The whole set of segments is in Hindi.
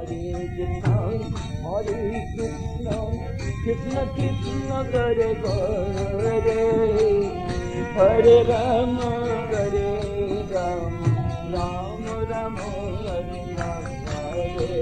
Krishna Krishna Hare Hare Hare Rama Hare Rama Rama Rama Hare Hare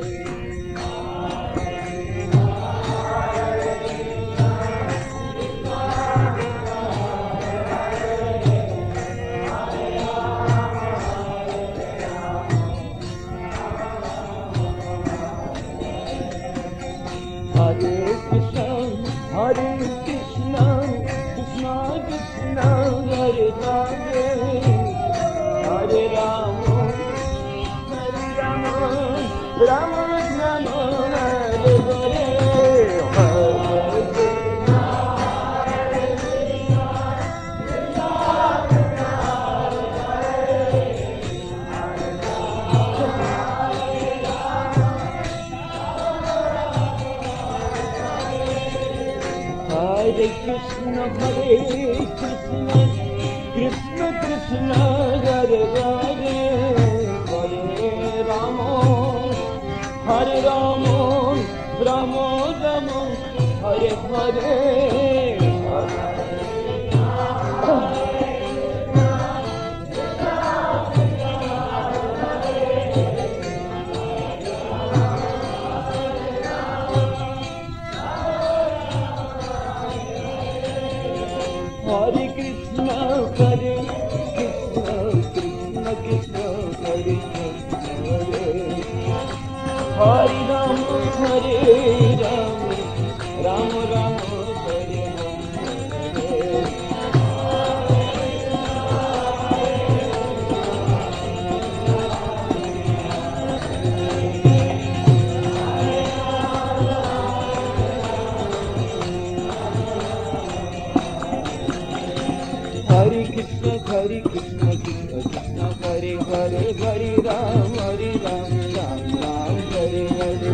Hare Krishna, Krishna Krishna, Hare Hare, Hare Rama, Hare Rama, Rama Rama, Hare Hare, Hare Krishna, Hare Krishna, Krishna Krishna, Hare Krishna, Krishna Krishna, Hare Hare, Hare Rama, Hare Rama, Rama Rama, Hare Hare. Hare Krishna, Hare Krishna, Krishna Krishna, Hare Hare, Hare Rama, Hare Rama, Rama Rama, Hare Hare. Hare Krishna, Hare Krishna, Krishna Krishna, Hare Hare, Hare Ram, Hare Ram, Ram Ram, Hare Hare.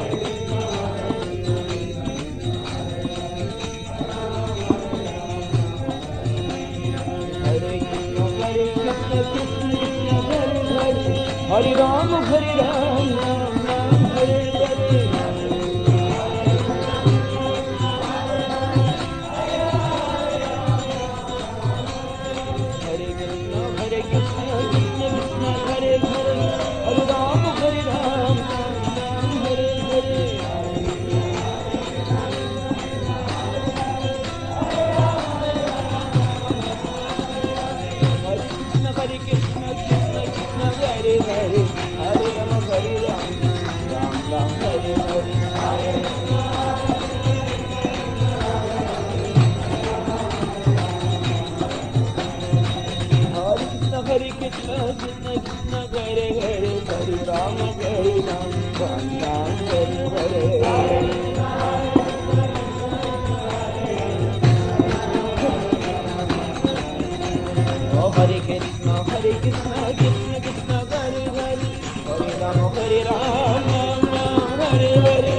Hare Krishna, Hare Krishna, Krishna Krishna, Hare Hare, Hare Ram, Hare Ram, Ram Ram, Hare Hare. Hare Krishna, Krishna Krishna, Hare Hare, Hare Rama, Hare Rama, Ram Ram, Hare Hare. Oh, Hare Krishna, Hare Krishna, Krishna Krishna, Hare Hare, Hare Rama, Hare Rama, Ram Ram, Hare Hare.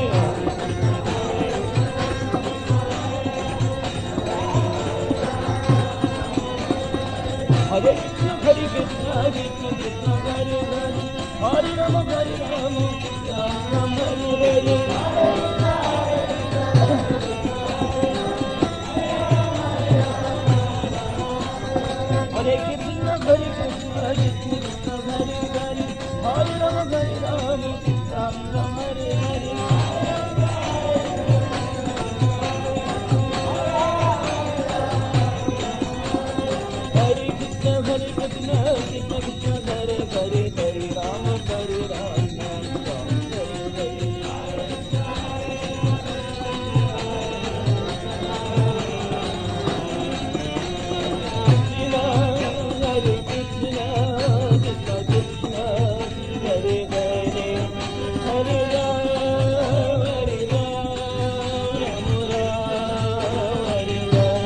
Hare Krishna, Hare Krishna, Krishna Krishna, Hare Hare, Hare Rama, Hare Rama, Ram Ram, Hare Hare. Hare Krishna, Hare Krishna, Krishna Krishna, Hare Hare, Hare Rama, Hare Rama, Ram Ram, Hare Hare. Hare Krishna, Hare Krishna, Krishna Krishna, Hare Hare, Hare Rama, Hare Rama, Ram Ram, Hare Hare. Hare Krishna, Krishna Krishna, Hare Hare, Hare Rama, Hare Rama, Hare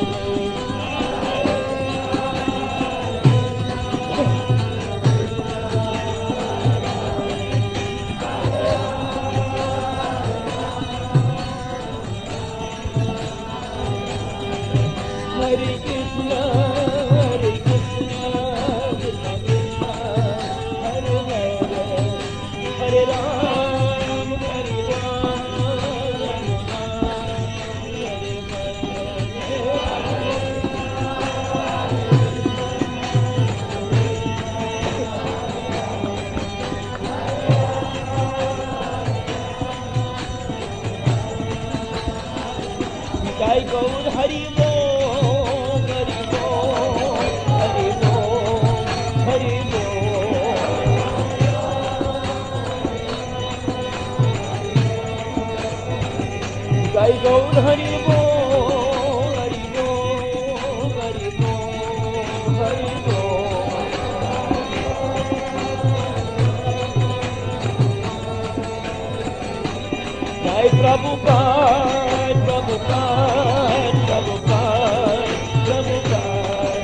Hare Krishna, Hare Krishna, Krishna Krishna, Hare Hare, Hare Rama, जय गौर हरि बोल हरि बोल हरि बोल हरि बोल जय गौर हरि बोल हरि बोल हरि बोल हरि बोल जय प्रभुपाद प्रभुपाद प्रभुपाद प्रभुपाद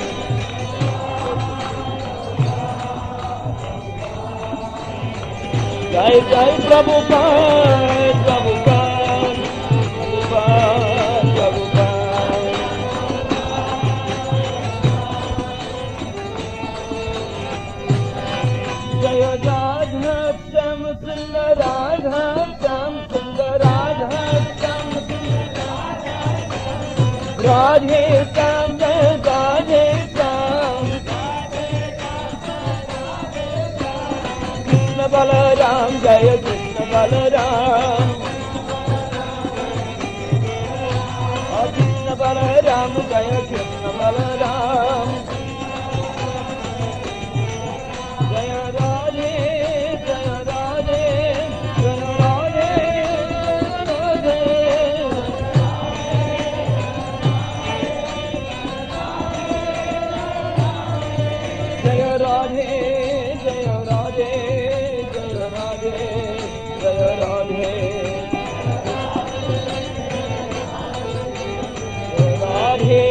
जय जय प्रभुपाद प्रभुपाद प्रभुपाद प्रभुपाद जय राधा श्याम सुंदर राधा श्याम सुंदर राधा श्याम राधे श्याम जय राधे श्याम कृष्ण बलराम जय कृष्ण बलराम कृष्ण बलराम जय कृष्ण बलराम जय राधे जय राधे जय राधे राधे जय राधे जय राधे जय राधे जय राधे राधे